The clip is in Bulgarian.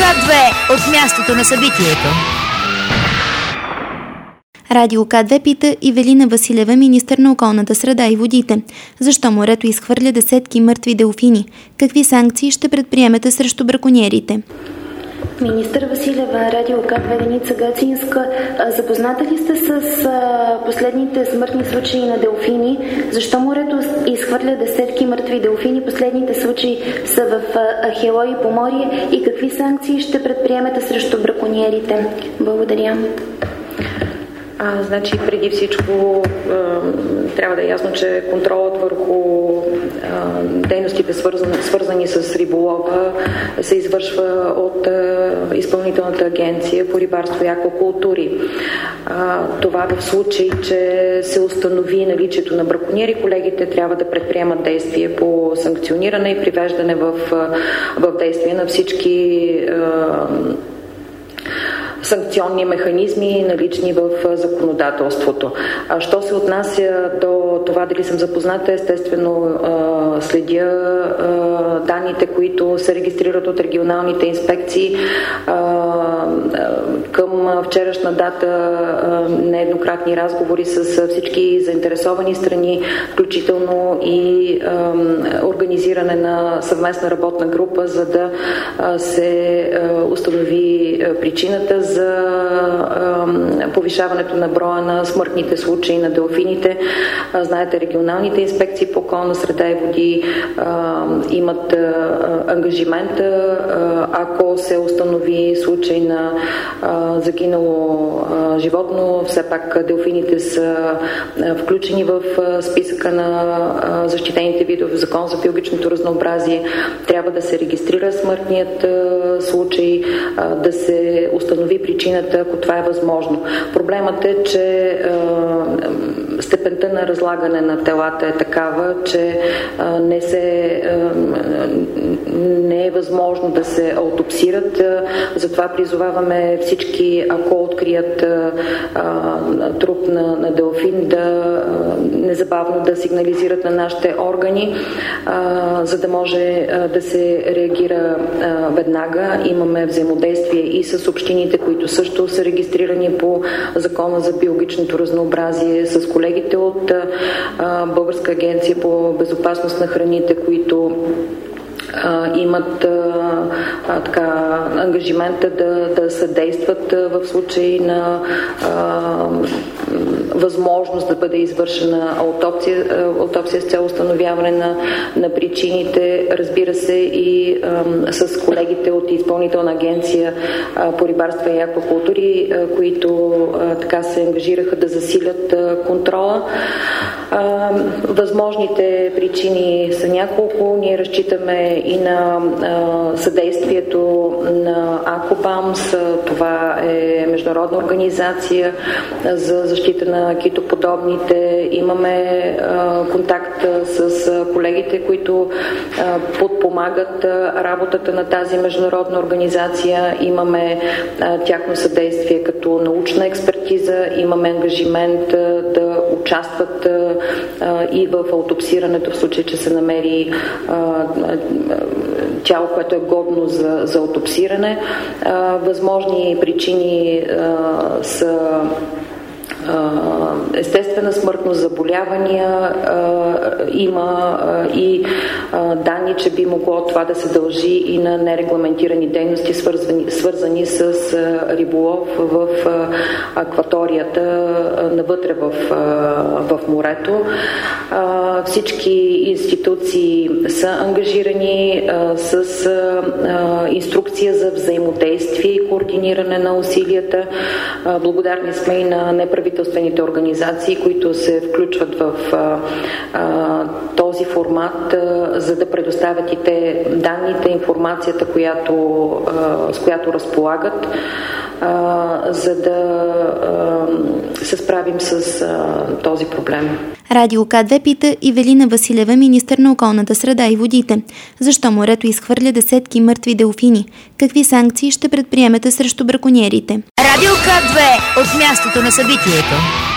К2 от мястото на събитието. Радио К2 пита Ивелина Василева, министър на околната среда и водите. Защо морето изхвърля десетки мъртви делфини? Какви санкции ще предприемете срещу бракониерите? Министър Василева, Радио К2 Деница Гацинска. Запозната ли сте с последните смъртни случаи на делфини? Защо морето изхвърля десетки мъртви делфини? Последните случаи са в Ахелой и Поморие. И какви санкции ще предприемете срещу бракониерите? Благодаря. Значи, преди всичко трябва да е ясно, че контролът върху дейностите, свързани с риболова, се извършва от Изпълнителната агенция по рибарство и аквакултури. Това в случай, че се установи наличието на бракониери, колегите трябва да предприемат действия по санкциониране и привеждане в действие на всички санкционни механизми, налични в законодателството. Що се отнася до това дали съм запозната, естествено следя данните, които се регистрират от регионалните инспекции. Към вчерашна дата нееднократни разговори с всички заинтересовани страни, включително и организиране на съвместна работна група, за да се установи причината за повишаването на броя на смъртните случаи на делфините. Знаете, регионалните инспекции по околна среда и води имат ангажимент, ако се установи случай на загинало животно, все пак делфините са включени в списъка на защитените видове в Закон за биологичното разнообразие. Трябва да се регистрира смъртният случай, да се установи причината, ако това е възможно. Проблемът е, че степента на разлагане на телата е такава, че не е възможно да се аутопсират. Затова призоваваме всички, ако открият труп на делфин, незабавно да сигнализират на нашите органи, за да може да се реагира веднага. Имаме взаимодействие и с общините, които също са регистрирани по Закона за биологичното разнообразие, с колегите от Българска агенция по безопасност на храните, които имат ангажимента да съдействат в случай на възможност да бъде извършена аутопсия с цел установяване на причините. Разбира се, и с колегите от Изпълнителна агенция по рибарство и аквакултури, които така се ангажираха да засилят контрола. Възможните причини са няколко. Ние разчитаме и на съдействието на Акобамс. Това е международна организация за защита на китоподобните. Имаме контакт с колегите, които подпомагат работата на тази международна организация. Имаме тяхно съдействие като научна експертиза. Имаме ангажимент да участват и в аутопсирането в случай, че се намери тяло, което е годно за аутопсиране. Възможни причини са естествена смъртност, заболявания, има и данни, че би могло това да се дължи и на нерегламентирани дейности, свързани с риболов в акваторията, навътре в морето. Всички институции са ангажирани с инструкция за взаимодействие и координиране на усилията. Благодарни сме и на неправителствените организации, които се включват в този формат, за да предоставят и те данните, информацията, с която разполагат, за да се справим с този проблем. Радио К2 пита Ивелина Василева, министър на околната среда и водите. Защо морето изхвърля десетки мъртви делфини? Какви санкции ще предприемете срещу бракониерите? Радио К2 от мястото на събитието.